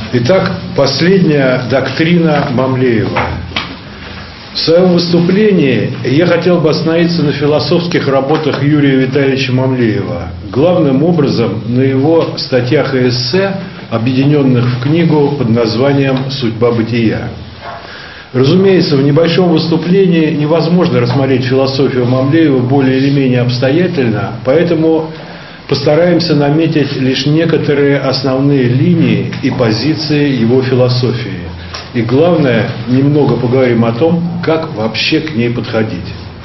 Итак, последняя доктрина Мамлеева. В своем выступлении я хотел бы остановиться на философских работах Юрия Витальевича Мамлеева, главным образом на его статьях и эссе, объединенных в книгу под названием «Судьба бытия». Разумеется, в небольшом выступлении невозможно рассмотреть философию Мамлеева более или менее обстоятельно, поэтому постараемся наметить лишь некоторые основные линии и позиции его философии. И главное, немного поговорим о том, как вообще к ней подходить.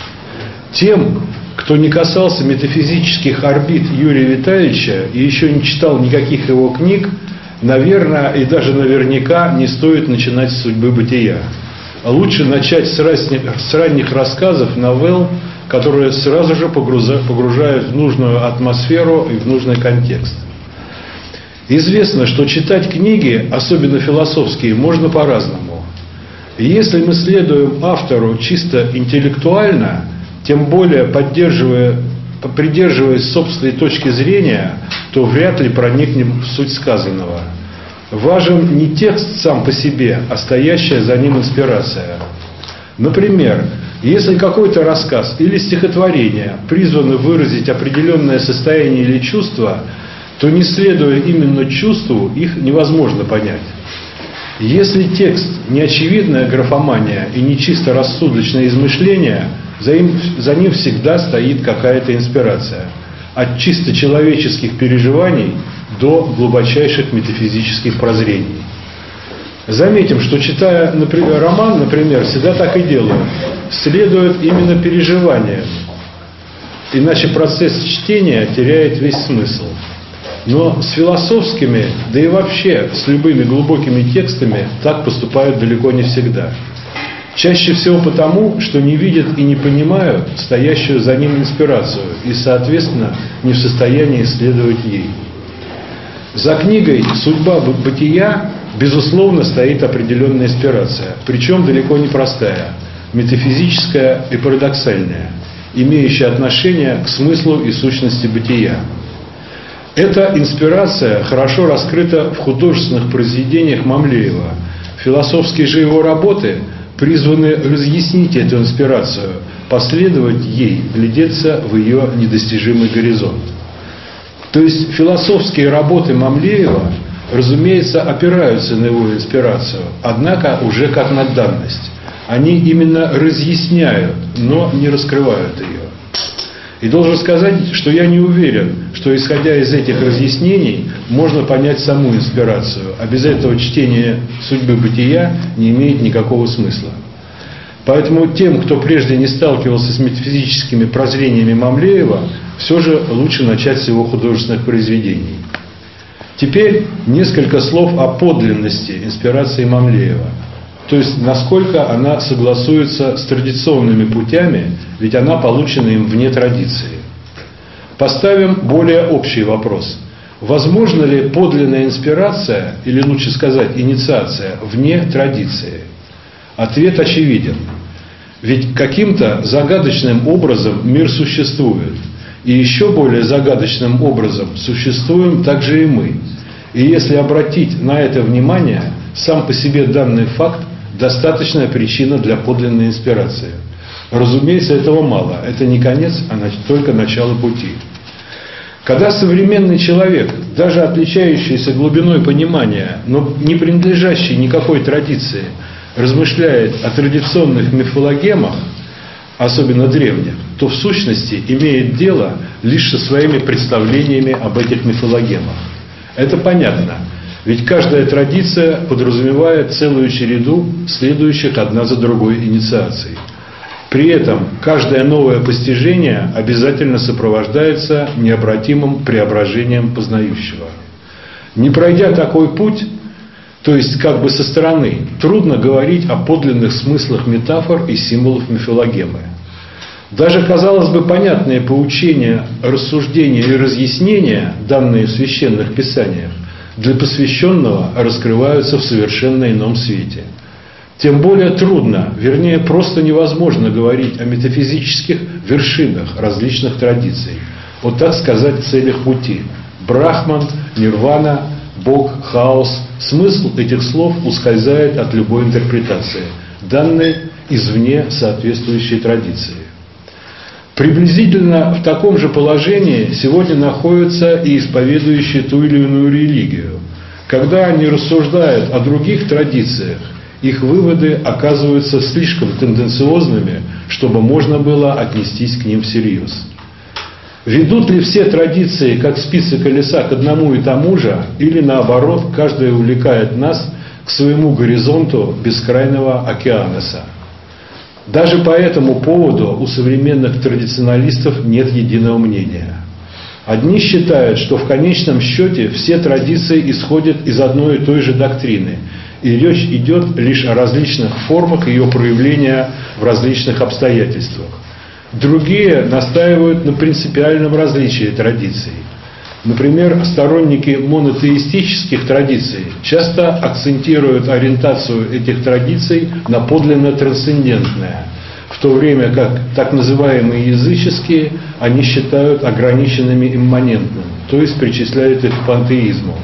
Тем, кто не касался метафизических орбит Юрия Витальевича и еще не читал никаких его книг, наверное, и даже наверняка не стоит начинать с «Судьбы бытия». Лучше начать с ранних рассказов, новелл, которые сразу же погружают в нужную атмосферу и в нужный контекст. Известно, что читать книги, особенно философские, можно по-разному. И если мы следуем автору чисто интеллектуально, тем более придерживаясь собственной точки зрения, то вряд ли проникнем в суть сказанного. Важен не текст сам по себе, а стоящая за ним инспирация. Например, если какой-то рассказ или стихотворение призваны выразить определенное состояние или чувство, то не следуя именно чувству, их невозможно понять. Если текст не очевидная графомания и не чисто рассудочное измышление, за ним всегда стоит какая-то инспирация. От чисто человеческих переживаний до глубочайших метафизических прозрений. Заметим, что читая роман, например, всегда так и делают. Следует именно переживаниям. Иначе процесс чтения теряет весь смысл. Но с философскими, да и вообще с любыми глубокими текстами так поступают далеко не всегда. Чаще всего потому, что не видят и не понимают стоящую за ним инспирацию и, соответственно, не в состоянии исследовать ей. За книгой «Судьба бытия» безусловно стоит определенная инспирация, причем далеко не простая, метафизическая и парадоксальная, имеющая отношение к смыслу и сущности бытия. Эта инспирация хорошо раскрыта в художественных произведениях Мамлеева. Философские же его работы призваны разъяснить эту инспирацию, последовать ей, глядеться в ее недостижимый горизонт. То есть философские работы Мамлеева, разумеется, опираются на его инспирацию, однако уже как на данность. Они именно разъясняют, но не раскрывают ее. И должен сказать, что я не уверен, что, исходя из этих разъяснений, можно понять саму инспирацию, а без этого чтение «Судьбы бытия» не имеет никакого смысла. Поэтому тем, кто прежде не сталкивался с метафизическими прозрениями Мамлеева, все же лучше начать с его художественных произведений. Теперь несколько слов о подлинности инспирации Мамлеева. То есть, насколько она согласуется с традиционными путями, ведь она получена им вне традиции. Поставим более общий вопрос. Возможна ли подлинная инспирация, или лучше сказать, инициация, вне традиции? Ответ очевиден. Ведь каким-то загадочным образом мир существует. И еще более загадочным образом существуем также и мы. И если обратить на это внимание, сам по себе данный факт достаточная причина для подлинной инспирации. Разумеется, этого мало. Это не конец, а только начало пути. Когда современный человек, даже отличающийся глубиной понимания, но не принадлежащий никакой традиции, размышляет о традиционных мифологемах, особенно древних, то в сущности имеет дело лишь со своими представлениями об этих мифологемах. Это понятно. Ведь каждая традиция подразумевает целую череду следующих одна за другой инициаций. При этом каждое новое постижение обязательно сопровождается необратимым преображением познающего. Не пройдя такой путь, то есть как бы со стороны, трудно говорить о подлинных смыслах метафор и символов мифологемы. Даже, казалось бы, понятные поучения, рассуждения и разъяснения, данные в священных писаниях, для посвященного раскрываются в совершенно ином свете. Тем более трудно, вернее, просто невозможно говорить о метафизических вершинах различных традиций, вот так сказать, целях пути. Брахман, нирвана, Бог, хаос, смысл этих слов ускользает от любой интерпретации, данной извне соответствующей традиции. Приблизительно в таком же положении сегодня находятся и исповедующие ту или иную религию. Когда они рассуждают о других традициях, их выводы оказываются слишком тенденциозными, чтобы можно было отнестись к ним всерьез. Ведут ли все традиции, как спицы колеса, к одному и тому же, или наоборот, каждая увлекает нас к своему горизонту бескрайнего океаноса? Даже по этому поводу у современных традиционалистов нет единого мнения. Одни считают, что в конечном счете все традиции исходят из одной и той же доктрины, и речь идет лишь о различных формах ее проявления в различных обстоятельствах. Другие настаивают на принципиальном различии традиций. Например, сторонники монотеистических традиций часто акцентируют ориентацию этих традиций на подлинно трансцендентное, в то время как так называемые языческие они считают ограниченными имманентным, то есть причисляют их к пантеизму.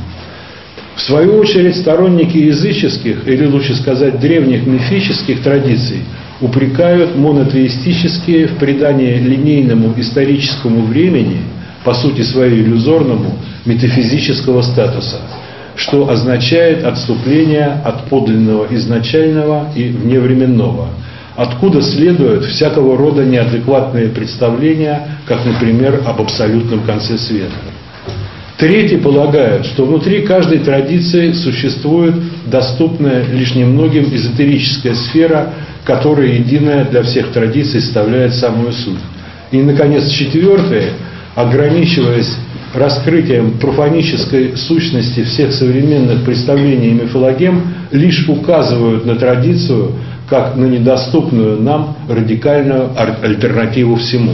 В свою очередь, сторонники языческих, или лучше сказать древних мифических традиций, упрекают монотеистические в придании линейному историческому времени, по сути своей иллюзорному, метафизического статуса, что означает отступление от подлинного изначального и вневременного, откуда следуют всякого рода неадекватные представления, как, например, об абсолютном конце света. Третьи полагают, что внутри каждой традиции существует доступная лишь немногим эзотерическая сфера, которая единая для всех традиций составляет самую суть. И, наконец, четвертые, ограничиваясь раскрытием профанической сущности всех современных представлений и мифологем, лишь указывают на традицию как на недоступную нам радикальную альтернативу всему.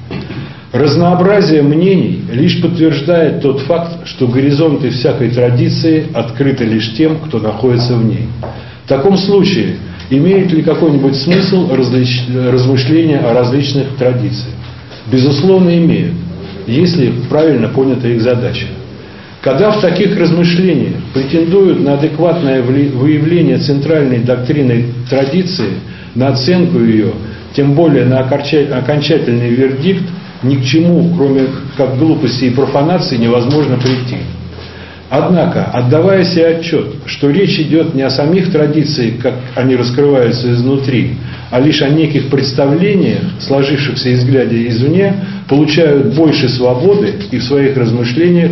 Разнообразие мнений лишь подтверждает тот факт, что горизонты всякой традиции открыты лишь тем, кто находится в ней. В таком случае, имеет ли какой-нибудь смысл размышления о различных традициях? Безусловно, имеют, если правильно понята их задача. Когда в таких размышлениях претендуют на адекватное выявление центральной доктрины традиции, на оценку ее, тем более на окончательный вердикт, ни к чему, кроме как глупости и профанации, невозможно прийти. Однако, отдавая себе отчет, что речь идет не о самих традициях, как они раскрываются изнутри, а лишь о неких представлениях, сложившихся из взгляда извне, получают больше свободы и в своих размышлениях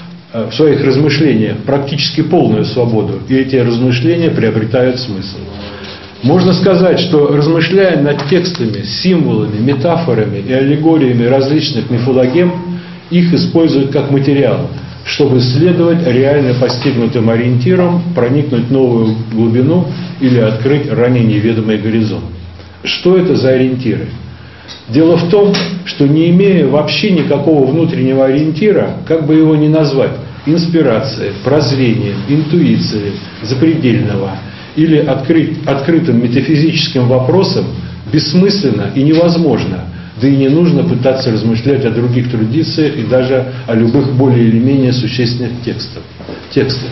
практически полную свободу, и эти размышления приобретают смысл. Можно сказать, что размышляя над текстами, символами, метафорами и аллегориями различных мифологем, их используют как материал, чтобы следовать реально постигнутым ориентирам, проникнуть в новую глубину или открыть ранее неведомый горизонт. Что это за ориентиры? Дело в том, что не имея вообще никакого внутреннего ориентира, как бы его ни назвать, инспирация, прозрение, интуиция запредельного или открытым метафизическим вопросом бессмысленно и невозможно, да и не нужно пытаться размышлять о других традициях и даже о любых более или менее существенных текстах.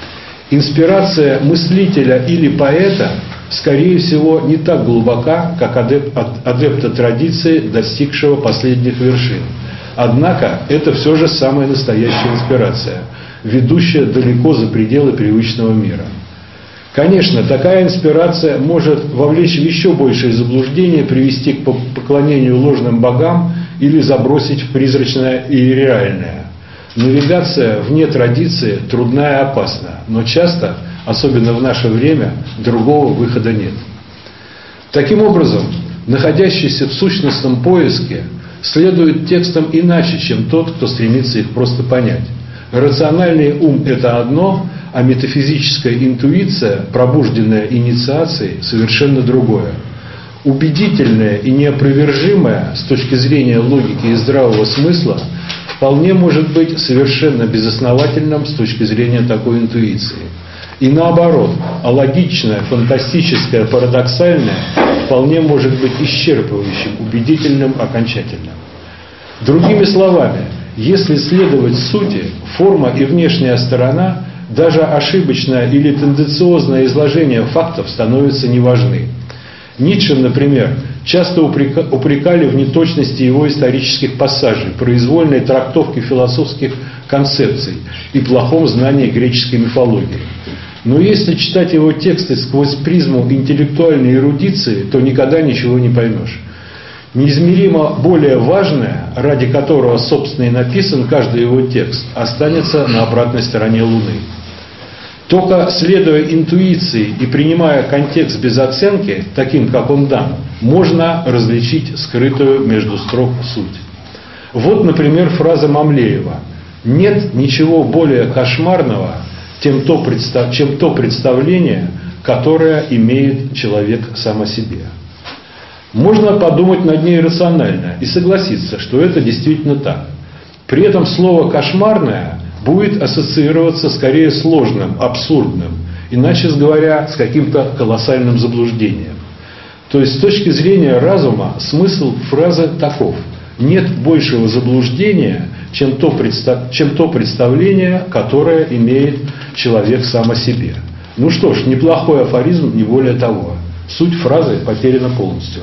Инспирация мыслителя или поэта, скорее всего, не так глубока, как адепта традиции, достигшего последних вершин. Однако это все же самая настоящая инспирация, ведущая далеко за пределы привычного мира. Конечно, такая инспирация может вовлечь в еще большее заблуждение, привести к поклонению ложным богам или забросить в призрачное и реальное. Навигация вне традиции трудна и опасна, но часто, особенно в наше время, другого выхода нет. Таким образом, находящийся в сущностном поиске следует текстам иначе, чем тот, кто стремится их просто понять. Рациональный ум – это одно, а метафизическая интуиция, пробужденная инициацией, совершенно другое. Убедительное и неопровержимое с точки зрения логики и здравого смысла вполне может быть совершенно безосновательным с точки зрения такой интуиции. И наоборот, алогичное, фантастическое, парадоксальное вполне может быть исчерпывающим, убедительным, окончательным. Другими словами, если следовать сути, форма и внешняя сторона даже ошибочное или тенденциозное изложение фактов становятся неважны. Ницше, например, часто упрекали в неточности его исторических пассажей, произвольной трактовке философских концепций и плохом знании греческой мифологии. Но если читать его тексты сквозь призму интеллектуальной эрудиции, то никогда ничего не поймешь. Неизмеримо более важное, ради которого, собственно, и написан каждый его текст, останется на обратной стороне Луны. Только следуя интуиции и принимая контекст без оценки, таким, как он дан, можно различить скрытую между строк суть. Вот, например, фраза Мамлеева: «Нет ничего более кошмарного, чем то представление, которое имеет человек сам о себе». Можно подумать над ней рационально и согласиться, что это действительно так. При этом слово «кошмарное» будет ассоциироваться скорее сложным, абсурдным, иначе говоря, с каким-то колоссальным заблуждением. То есть с точки зрения разума смысл фразы таков: нет большего заблуждения, чем то представление, которое имеет человек сам о себе. Ну что ж, неплохой афоризм, не более того. Суть фразы потеряна полностью.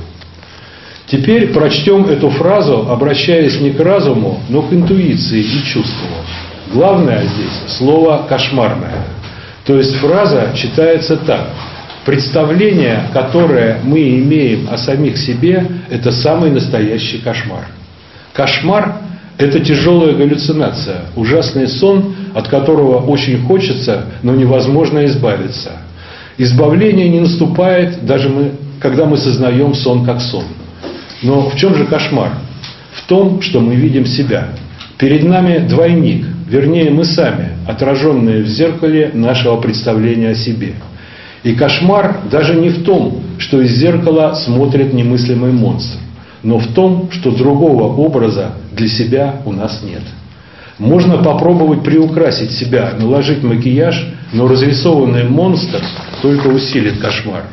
Теперь прочтем эту фразу, обращаясь не к разуму, но к интуиции и чувству. Главное здесь слово «кошмарное». То есть фраза читается так: представление, которое мы имеем о самих себе, это самый настоящий кошмар. Кошмар – это тяжелая галлюцинация, ужасный сон, от которого очень хочется, но невозможно избавиться. Избавление не наступает, даже когда мы сознаем сон как сон. Но в чем же кошмар? В том, что мы видим себя. Перед нами двойник, вернее мы сами, отраженные в зеркале нашего представления о себе. И кошмар даже не в том, что из зеркала смотрит немыслимый монстр, но в том, что другого образа для себя у нас нет. Можно попробовать приукрасить себя, наложить макияж, но разрисованный монстр только усилит кошмар.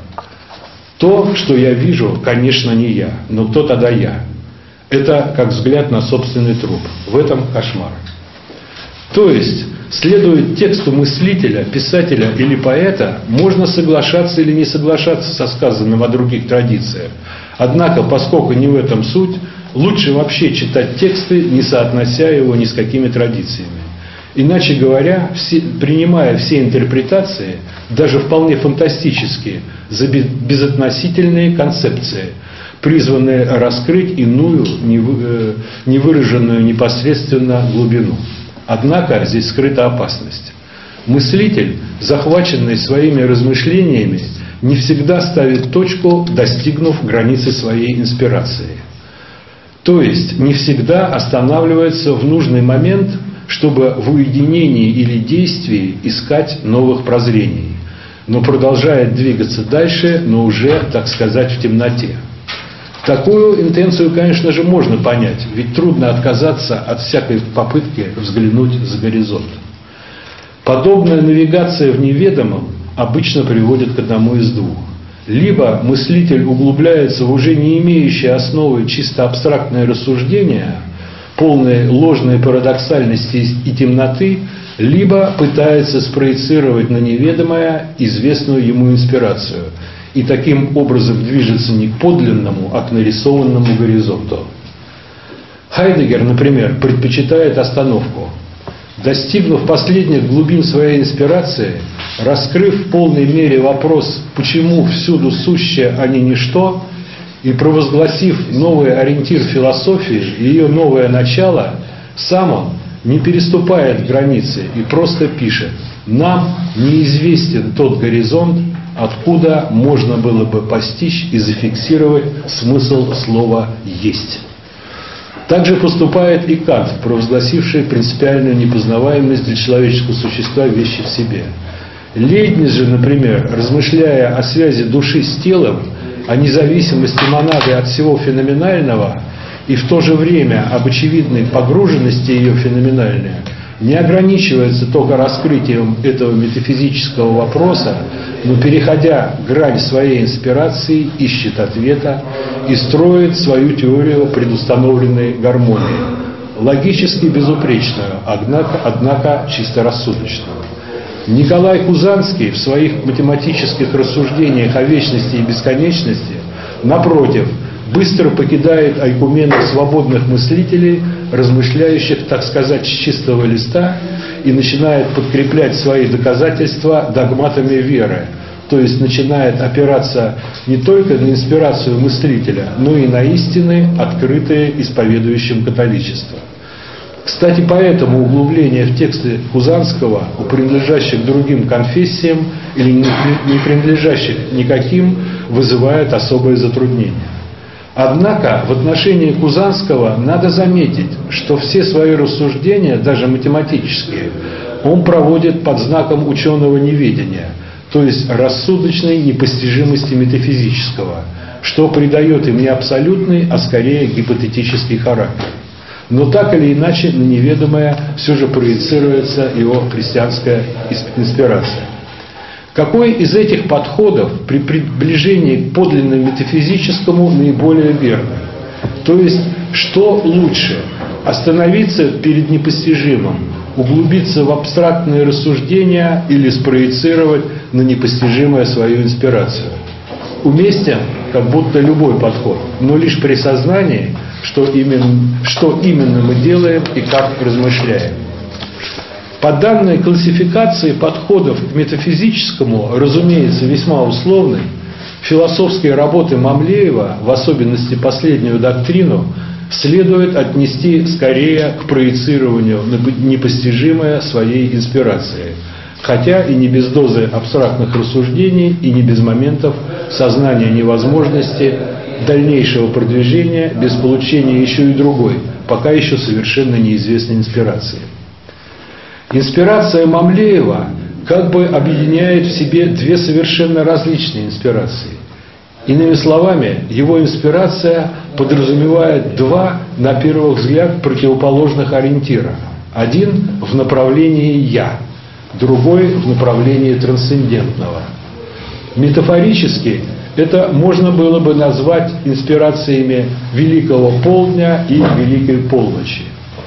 То, что я вижу, конечно, не я, но то тогда я. Это как взгляд на собственный труп. В этом кошмар. То есть, следуя тексту мыслителя, писателя или поэта, можно соглашаться или не соглашаться со сказанным о других традициях. Однако, поскольку не в этом суть, лучше вообще читать тексты, не соотнося его ни с какими традициями. Иначе говоря, принимая все интерпретации, даже вполне фантастические, за безотносительные концепции, призванные раскрыть иную, невыраженную непосредственно глубину. Однако здесь скрыта опасность. Мыслитель, захваченный своими размышлениями, не всегда ставит точку, достигнув границы своей инспирации. То есть не всегда останавливается в нужный момент, чтобы в уединении или действии искать новых прозрений, но продолжает двигаться дальше, но уже, так сказать, в темноте. Такую интенцию, конечно же, можно понять, ведь трудно отказаться от всякой попытки взглянуть за горизонт. Подобная навигация в неведомом обычно приводит к одному из двух. Либо мыслитель углубляется в уже не имеющие основы чисто абстрактное рассуждение, полной ложной парадоксальности и темноты, либо пытается спроецировать на неведомое известную ему инспирацию и таким образом движется не к подлинному, а к нарисованному горизонту. Хайдеггер, например, предпочитает остановку. Достигнув последних глубин своей инспирации, раскрыв в полной мере вопрос, почему всюду сущее, а не ничто, и провозгласив новый ориентир философии и ее новое начало, сам он не переступает границы и просто пишет: «Нам неизвестен тот горизонт, откуда можно было бы постичь и зафиксировать смысл слова «есть». Также поступает и Кант, провозгласивший принципиальную непознаваемость для человеческого существа вещи в себе. Лейбниц же, например, размышляя о связи души с телом, о независимости монады от всего феноменального и в то же время об очевидной погруженности ее феноменальной, не ограничивается только раскрытием этого метафизического вопроса, но, переходя грань своей инспирации, ищет ответа и строит свою теорию предустановленной гармонии, логически безупречную, однако чисто рассудочную. Николай Кузанский в своих математических рассуждениях о вечности и бесконечности, напротив, быстро покидает ойкумены свободных мыслителей, размышляющих, так сказать, с чистого листа, и начинает подкреплять свои доказательства догматами веры, то есть начинает опираться не только на инспирацию мыслителя, но и на истины, открытые исповедующим католичество. Кстати, поэтому углубление в тексты Кузанского у принадлежащих другим конфессиям или не принадлежащих никаким вызывает особое затруднение. Однако в отношении Кузанского надо заметить, что все свои рассуждения, даже математические, он проводит под знаком ученого неведения, то есть рассудочной непостижимости метафизического, что придает им не абсолютный, а скорее гипотетический характер. Но так или иначе на неведомое все же проецируется его христианская инспирация. Какой из этих подходов при приближении к подлинному метафизическому наиболее верный? То есть, что лучше? Остановиться перед непостижимым, углубиться в абстрактные рассуждения или спроецировать на непостижимое свою инспирацию? Уместен как будто любой подход, но лишь при сознании, что именно мы делаем и как размышляем. По данной классификации подходов к метафизическому, разумеется, весьма условной, философские работы Мамлеева, в особенности последнюю доктрину, следует отнести скорее к проецированию на непостижимое своей инспирацией, хотя и не без дозы абстрактных рассуждений и не без моментов сознания невозможности дальнейшего продвижения без получения еще и другой, пока еще совершенно неизвестной инспирации. Инспирация Мамлеева как бы объединяет в себе две совершенно различные инспирации. Иными словами, его инспирация подразумевает два, на первый взгляд, противоположных ориентира. Один в направлении «я», другой в направлении трансцендентного. Метафорически это можно было бы назвать инспирациями Великого Полдня и Великой Полночи.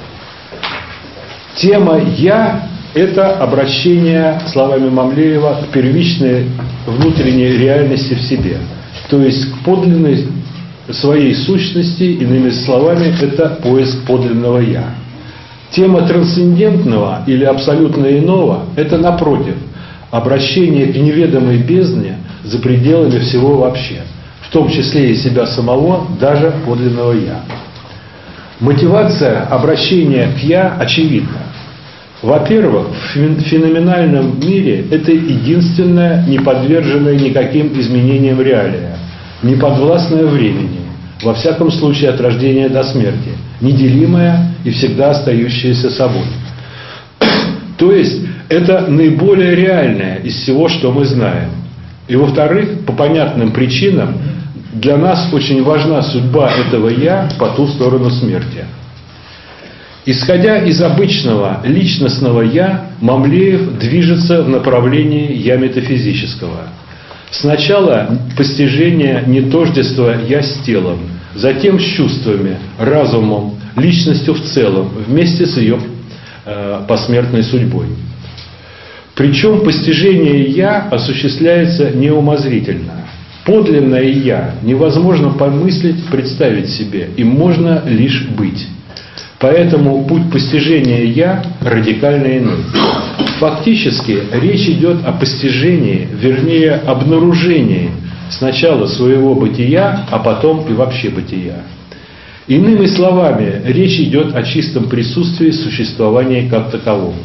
Тема «я» – это обращение, словами Мамлеева, к первичной внутренней реальности в себе, то есть к подлинной своей сущности, иными словами, это поиск подлинного «я». Тема трансцендентного или абсолютно иного – это, напротив, обращение к неведомой бездне за пределами всего вообще, в том числе и себя самого, даже подлинного «я». Мотивация обращения к «я» очевидна. Во-первых, в феноменальном мире это единственная, не подверженная никаким изменениям реалия, не подвластная времени, во всяком случае от рождения до смерти, неделимая и всегда остающаяся собой. То есть, это наиболее реальное из всего, что мы знаем. И во-вторых, по понятным причинам, для нас очень важна судьба этого «я» по ту сторону смерти. Исходя из обычного личностного «я», Мамлеев движется в направлении «я» метафизического. Сначала постижение нетождества «я» с телом, затем с чувствами, разумом, личностью в целом, вместе с ее посмертной судьбой. Причем постижение «я» осуществляется неумозрительно. Подлинное «я» невозможно помыслить, представить себе, им можно лишь быть. Поэтому путь постижения «я» радикально иной. Фактически речь идет о постижении, вернее обнаружении сначала своего бытия, а потом и вообще бытия. Иными словами, речь идет о чистом присутствии существования как такового.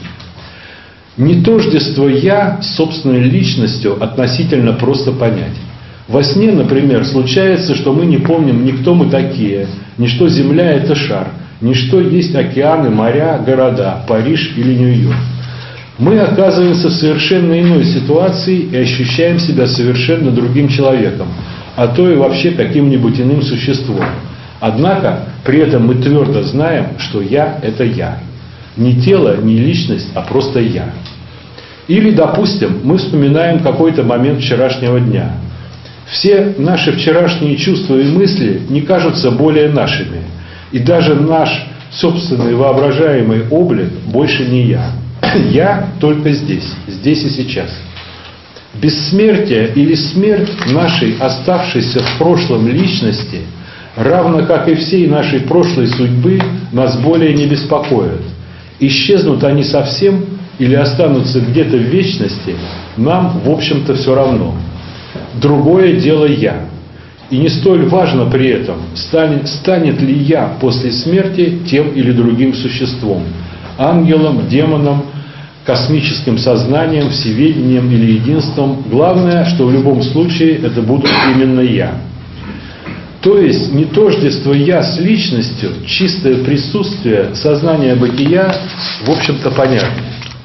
Нетождество «я» с собственной личностью относительно просто понять. Во сне, например, случается, что мы не помним ни кто мы такие, ни что Земля – это шар, ни что есть океаны, моря, города, Париж или Нью-Йорк. Мы оказываемся в совершенно иной ситуации и ощущаем себя совершенно другим человеком, а то и вообще каким-нибудь иным существом. Однако, при этом мы твердо знаем, что «я» – это «я». Не тело, не личность, а просто «я». Или, допустим, мы вспоминаем какой-то момент вчерашнего дня. Все наши вчерашние чувства и мысли не кажутся более нашими. И даже наш собственный воображаемый облик больше не «я». «я» только здесь и сейчас. Бессмертие или смерть нашей оставшейся в прошлом личности, равно как и всей нашей прошлой судьбы, нас более не беспокоят. Исчезнут они совсем или останутся где-то в вечности, нам, в общем-то, все равно. Другое дело «я». И не столь важно при этом, станет ли я после смерти тем или другим существом, ангелом, демоном, космическим сознанием, всеведением или единством. Главное, что в любом случае это буду именно я. То есть не тождество «я» с личностью, чистое присутствие сознания бытия, в общем-то, понятно.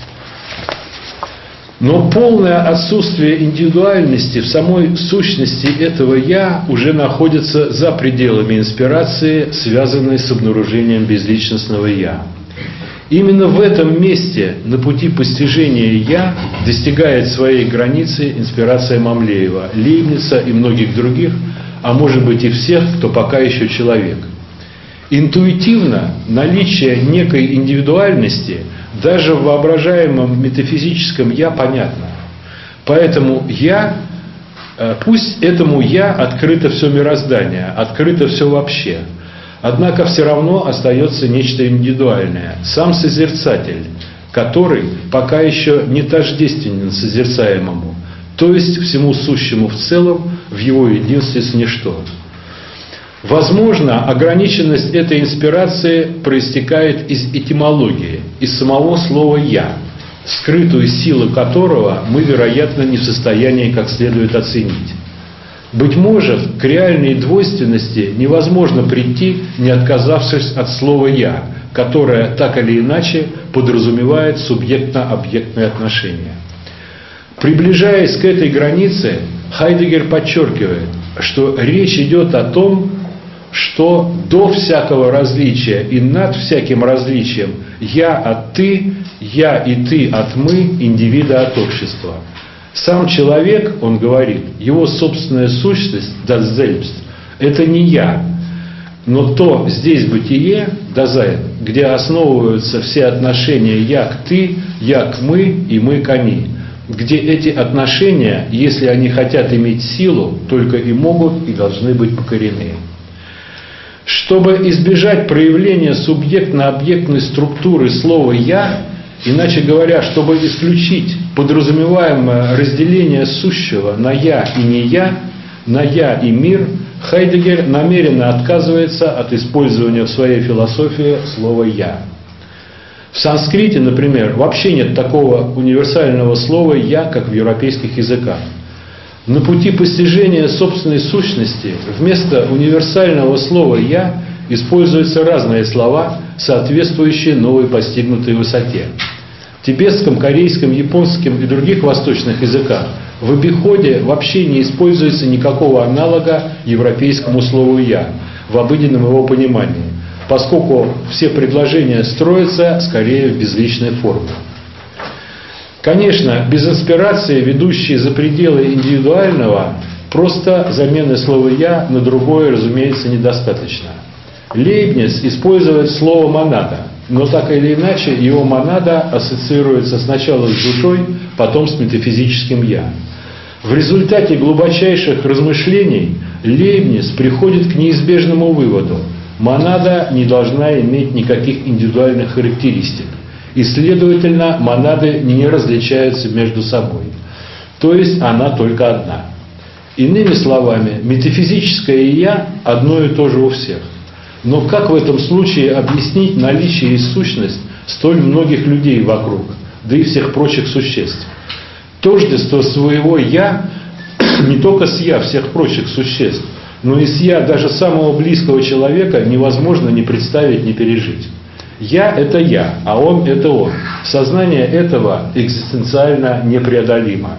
Но полное отсутствие индивидуальности в самой сущности этого «я» уже находится за пределами инспирации, связанной с обнаружением безличностного «я». Именно в этом месте на пути постижения «я» достигает своей границы инспирация Мамлеева, Лейбница и многих других, а может быть и всех, кто пока еще человек. Интуитивно наличие некой индивидуальности даже в воображаемом метафизическом «я» понятно. Поэтому «я», пусть этому «я» открыто все мироздание, открыто все вообще. Однако все равно остается нечто индивидуальное, сам созерцатель, который пока еще не тождественен созерцаемому, то есть всему сущему в целом, в его единстве с ничто. Возможно, ограниченность этой инспирации проистекает из этимологии, из самого слова «я», скрытую силу которого мы, вероятно, не в состоянии как следует оценить. Быть может, к реальной двойственности невозможно прийти, не отказавшись от слова «я», которое так или иначе подразумевает субъектно-объектные отношения. Приближаясь к этой границе, Хайдеггер подчеркивает, что речь идет о том, что до всякого различия и над всяким различием «я» от «ты», «я» и «ты» от «мы», индивида от общества. Сам человек, он говорит, его собственная сущность, das Selbst, это не «я», но то здесь бытие, Dasein, где основываются все отношения «я» к «ты», «я» к «мы» и «мы» к «они», где эти отношения, если они хотят иметь силу, только и могут и должны быть покорены. Чтобы избежать проявления субъектно-объектной структуры слова «я», иначе говоря, чтобы исключить подразумеваемое разделение сущего на «я» и «не я», на «я» и «мир», Хайдеггер намеренно отказывается от использования в своей философии слова «я». В санскрите, например, вообще нет такого универсального слова «я», как в европейских языках. На пути постижения собственной сущности вместо универсального слова «я» используются разные слова, соответствующие новой постигнутой высоте. В тибетском, корейском, японском и других восточных языках в обиходе вообще не используется никакого аналога европейскому слову «я» в обыденном его понимании, поскольку все предложения строятся скорее в безличной форме. Конечно, без инспирации, ведущей за пределы индивидуального, просто замены слова «я» на другое, разумеется, недостаточно. Лейбниц использует слово «монада», но так или иначе его монада ассоциируется сначала с душой, потом с метафизическим «я». В результате глубочайших размышлений Лейбниц приходит к неизбежному выводу: монада не должна иметь никаких индивидуальных характеристик, и, следовательно, монады не различаются между собой. То есть она только одна. Иными словами, метафизическое «я» одно и то же у всех. Но как в этом случае объяснить наличие и сущность столь многих людей вокруг, да и всех прочих существ? Тождество своего «я» не только с «я» всех прочих существ, но и с «я» даже самого близкого человека невозможно ни представить, ни пережить. «Я» — это «я», а «он» — это «он». Сознание этого экзистенциально непреодолимо.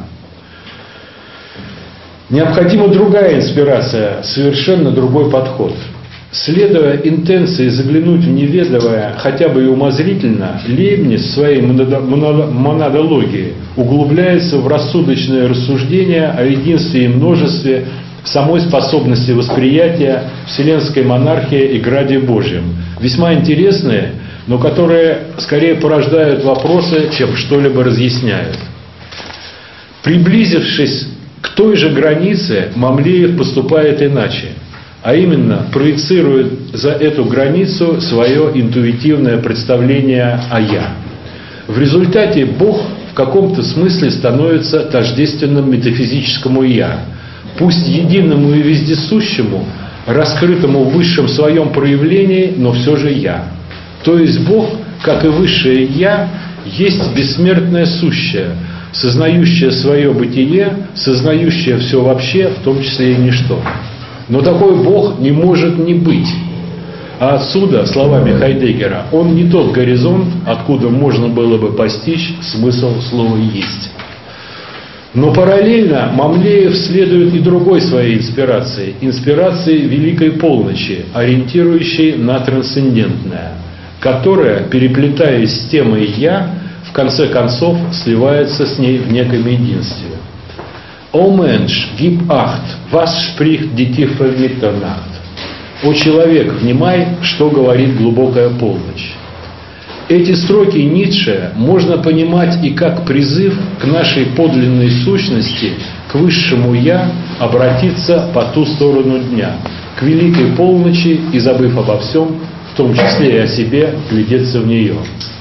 Необходима другая инспирация, совершенно другой подход. Следуя интенции заглянуть в неведомое хотя бы и умозрительно, Лейбниц в своей монадологии углубляется в рассудочное рассуждение о единстве и множестве, самой способности восприятия, вселенской монархии и граде Божьем. Весьма интересные, но которые скорее порождают вопросы, чем что-либо разъясняют. Приблизившись к той же границе, Мамлеев поступает иначе, а именно проецирует за эту границу свое интуитивное представление о «я». В результате Бог в каком-то смысле становится тождественным метафизическому «я», пусть единому и вездесущему, раскрытому в высшем своем проявлении, но все же «я». То есть Бог, как и высшее «я», есть бессмертное сущее, сознающее свое бытие, сознающее все вообще, в том числе и ничто. Но такой Бог не может не быть. А отсюда, словами Хайдеггера, он не тот горизонт, откуда можно было бы постичь смысл слова «есть». Но параллельно Мамлеев следует и другой своей инспирации, инспирации Великой Полночи, ориентирующей на трансцендентное, которая, переплетаясь с темой «я», в конце концов сливается с ней в неком единстве. «О Mensch, gib acht, was spricht die tiefe Mitternacht?» «О человек, внимай, что говорит глубокая полночь». Эти строки Ницше можно понимать и как призыв к нашей подлинной сущности, к высшему «я», обратиться по ту сторону дня, к великой полночи и, забыв обо всем, в том числе и о себе, глядеться в нее.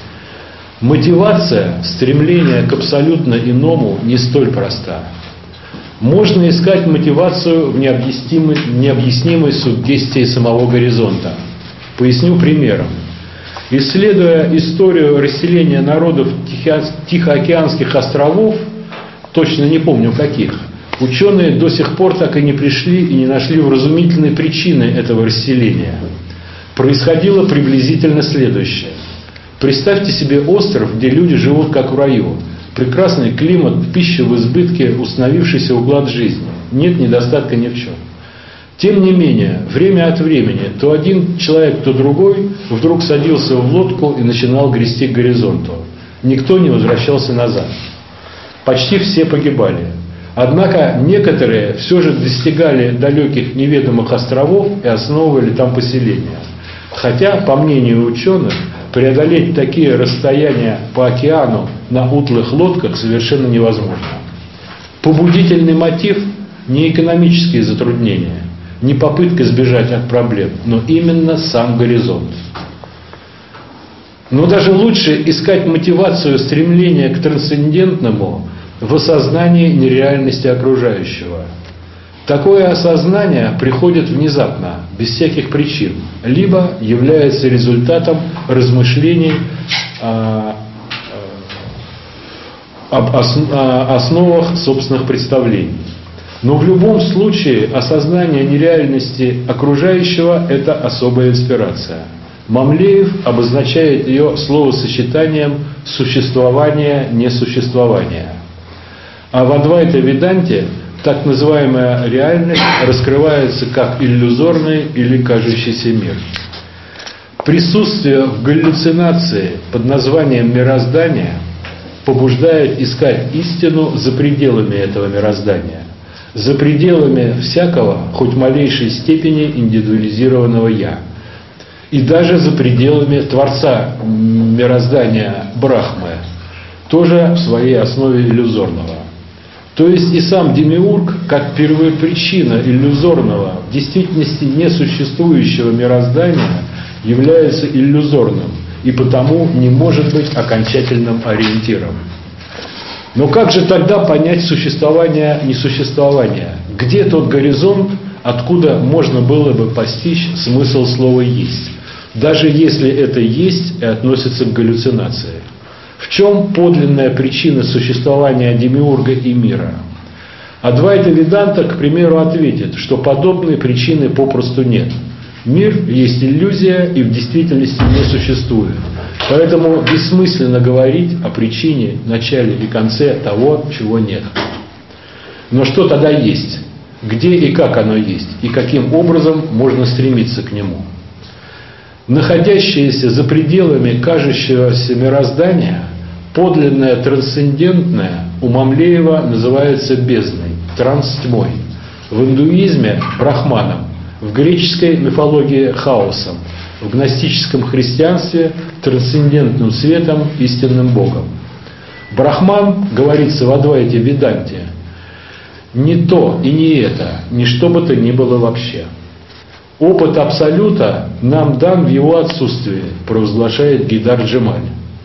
Мотивация, стремление к абсолютно иному не столь проста. Можно искать мотивацию в необъяснимой суггестии самого горизонта. Поясню примером. Исследуя историю расселения народов Тихоокеанских островов, точно не помню каких, ученые до сих пор так и не пришли и не нашли вразумительной причины этого расселения. Происходило приблизительно следующее. Представьте себе остров, где люди живут как в раю. Прекрасный климат, пища в избытке, установившийся уклад жизни. Нет недостатка ни в чем. Тем не менее, время от времени то один человек, то другой вдруг садился в лодку и начинал грести к горизонту. Никто не возвращался назад. Почти все погибали. Однако некоторые все же достигали далеких неведомых островов и основывали там поселения. Хотя, по мнению ученых, преодолеть такие расстояния по океану на утлых лодках совершенно невозможно. Побудительный мотив – не экономические затруднения, не попытка сбежать от проблем, но именно сам горизонт. Но даже лучше искать мотивацию стремления к трансцендентному в осознании нереальности окружающего. Такое осознание приходит внезапно, без всяких причин, либо является результатом размышлений об основах собственных представлений. Но в любом случае осознание нереальности окружающего – это особая инспирация. Мамлеев обозначает ее словосочетанием «существование-несуществование». А в Адвайта-веданте так называемая реальность раскрывается как иллюзорный или кажущийся мир. Присутствие в галлюцинации под названием мироздание побуждает искать истину за пределами этого мироздания, за пределами всякого, хоть малейшей степени индивидуализированного «я», и даже за пределами Творца мироздания Брахмы, тоже в своей основе иллюзорного. То есть и сам демиург, как первопричина иллюзорного, в действительности несуществующего мироздания, является иллюзорным и потому не может быть окончательным ориентиром. Но как же тогда понять существование несуществования? Где тот горизонт, откуда можно было бы постичь смысл слова «есть», даже если это «есть» и относится к галлюцинации? В чем подлинная причина существования демиурга и мира? Адвайта-веданта, к примеру, ответит, что подобной причины попросту нет. Мир есть иллюзия и в действительности не существует. Поэтому бессмысленно говорить о причине, начале и конце того, чего нет. Но что тогда есть? Где и как оно есть? И каким образом можно стремиться к нему? Находящееся за пределами кажущегося мироздания, подлинное трансцендентное у Мамлеева называется бездной, транс-тьмой. В индуизме – брахманом, в греческой мифологии – хаосом, в гностическом христианстве трансцендентным светом, истинным Богом. Брахман, говорится в Адвайте Веданте, не то и не это, ни что бы то ни было вообще. Опыт Абсолюта нам дан в его отсутствии, провозглашает Гидар Джемаль.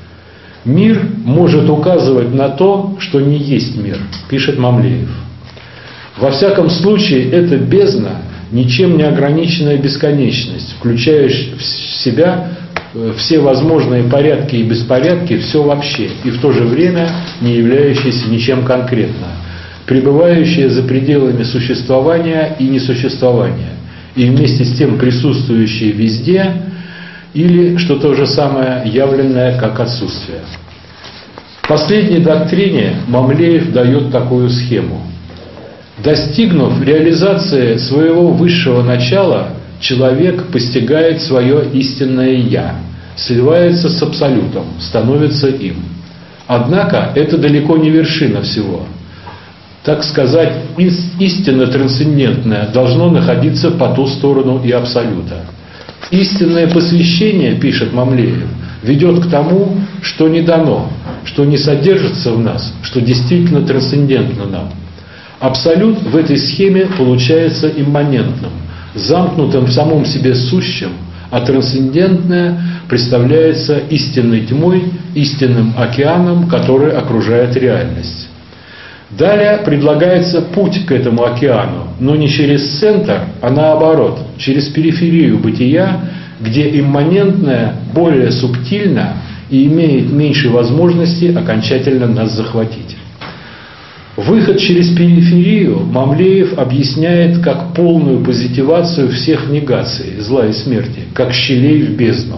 Мир может указывать на то, что не есть мир, пишет Мамлеев. Во всяком случае, это бездна, ничем не ограниченная бесконечность, включающая в себя все возможные порядки и беспорядки, все вообще, и в то же время не являющаяся ничем конкретно, пребывающая за пределами существования и несуществования, и вместе с тем присутствующая везде, или, что то же самое, явленное как отсутствие. В последней доктрине Мамлеев дает такую схему. Достигнув реализации своего высшего начала, человек постигает свое истинное «я», сливается с Абсолютом, становится им. Однако это далеко не вершина всего. Так сказать, истинно трансцендентное должно находиться по ту сторону и Абсолюта. Истинное посвящение, пишет Мамлеев, ведет к тому, что не дано, что не содержится в нас, что действительно трансцендентно нам. Абсолют в этой схеме получается имманентным, замкнутым в самом себе сущем, а трансцендентное представляется истинной тьмой, истинным океаном, который окружает реальность. Далее предлагается путь к этому океану, но не через центр, а наоборот, через периферию бытия, где имманентное более субтильно и имеет меньше возможности окончательно нас захватить. Выход через периферию Мамлеев объясняет как полную позитивацию всех негаций, зла и смерти, как щелей в бездну.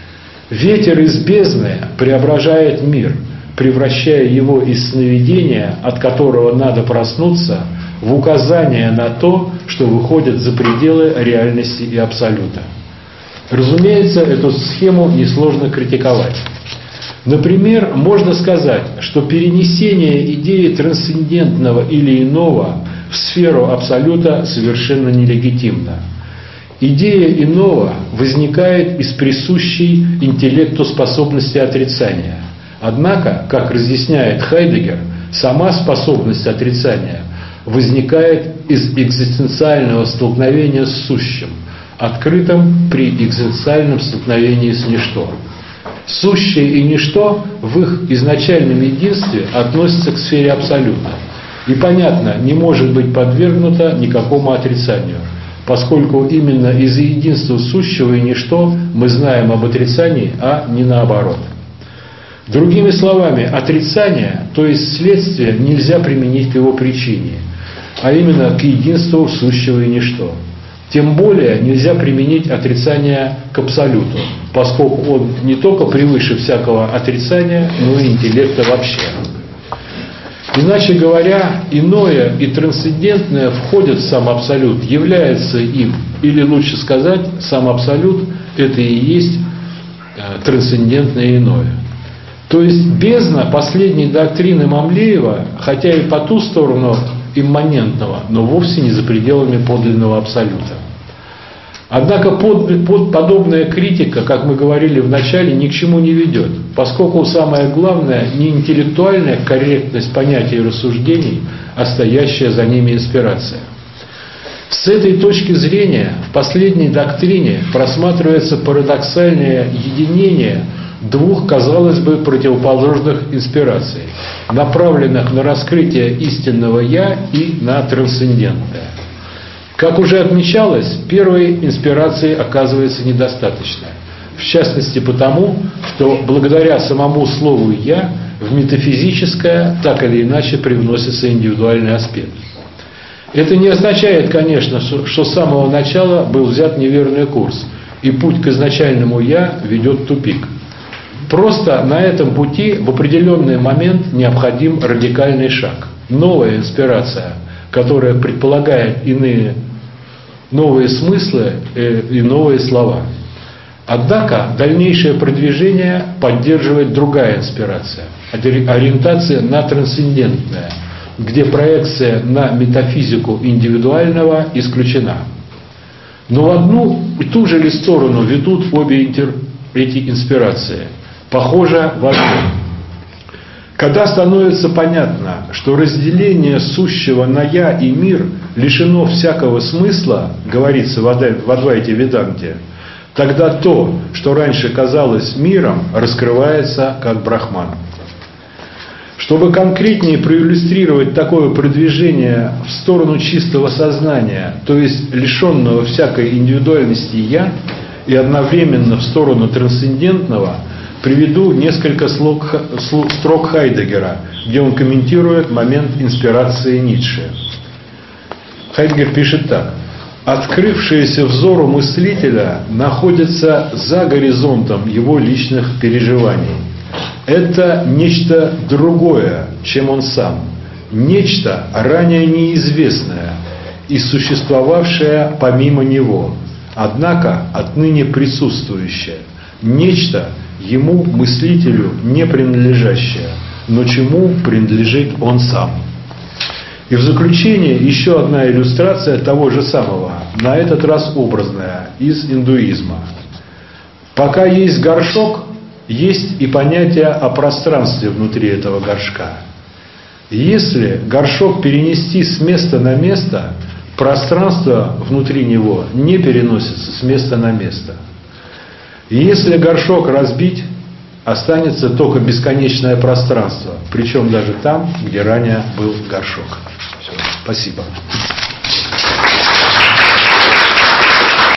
Ветер из бездны преображает мир, превращая его из сновидения, от которого надо проснуться, в указание на то, что выходит за пределы реальности и Абсолюта. Разумеется, эту схему несложно критиковать. Например, можно сказать, что перенесение идеи трансцендентного или иного в сферу Абсолюта совершенно нелегитимно. Идея иного возникает из присущей интеллекту способности отрицания. Однако, как разъясняет Хайдеггер, сама способность отрицания возникает из экзистенциального столкновения с сущим, открытым при экзистенциальном столкновении с ничто. Сущее и ничто в их изначальном единстве относятся к сфере Абсолюта и, понятно, не может быть подвергнуто никакому отрицанию, поскольку именно из-за единства сущего и ничто мы знаем об отрицании, а не наоборот. Другими словами, отрицание, то есть следствие, нельзя применить к его причине, а именно к единству сущего и ничто. Тем более нельзя применить отрицание к Абсолюту, поскольку он не только превыше всякого отрицания, но и интеллекта вообще. Иначе говоря, иное и трансцендентное входят в сам Абсолют, является им, или лучше сказать, сам Абсолют – это и есть трансцендентное иное. То есть бездна последней доктрины Мамлеева, хотя и по ту сторону имманентного, но вовсе не за пределами подлинного Абсолюта. Однако подобная критика, как мы говорили в начале, ни к чему не ведет, поскольку самое главное не интеллектуальная корректность понятий и рассуждений, а стоящая за ними инспирация. С этой точки зрения в последней доктрине просматривается парадоксальное единение двух, казалось бы, противоположных инспираций, направленных на раскрытие истинного «я» и на трансцендентное. Как уже отмечалось, первой инспирации оказывается недостаточно. В частности потому, что благодаря самому слову «я» в метафизическое так или иначе привносится индивидуальный аспект. Это не означает, конечно, что с самого начала был взят неверный курс, и путь к изначальному «я» ведет в тупик. Просто на этом пути в определенный момент необходим радикальный шаг, новая инспирация, которая предполагает новые смыслы и новые слова. Однако дальнейшее продвижение поддерживает другая инспирация, ориентация на трансцендентное, где проекция на метафизику индивидуального исключена. Но в одну и ту же ли сторону ведут обе эти инспирации? Похоже, в одну. Когда становится понятно, что разделение сущего на «я» и «мир» лишено всякого смысла, говорится в Адвайте Веданте, тогда то, что раньше казалось миром, раскрывается как Брахман. Чтобы конкретнее проиллюстрировать такое продвижение в сторону чистого сознания, то есть лишенного всякой индивидуальности «я», и одновременно в сторону трансцендентного, приведу несколько строк Хайдеггера, где он комментирует момент инспирации Ницше. Хайдеггер пишет так. «Открывшееся взору мыслителя находится за горизонтом его личных переживаний. Это нечто другое, чем он сам, нечто ранее неизвестное и существовавшее помимо него, однако отныне присутствующее, нечто ему, мыслителю, не принадлежащее, но чему принадлежит он сам». И в заключение еще одна иллюстрация того же самого, на этот раз образная, из индуизма. Пока есть горшок, есть и понятие о пространстве внутри этого горшка. Если горшок перенести с места на место, пространство внутри него не переносится с места на место. И если горшок разбить, останется только бесконечное пространство, причем даже там, где ранее был горшок. Все. Спасибо.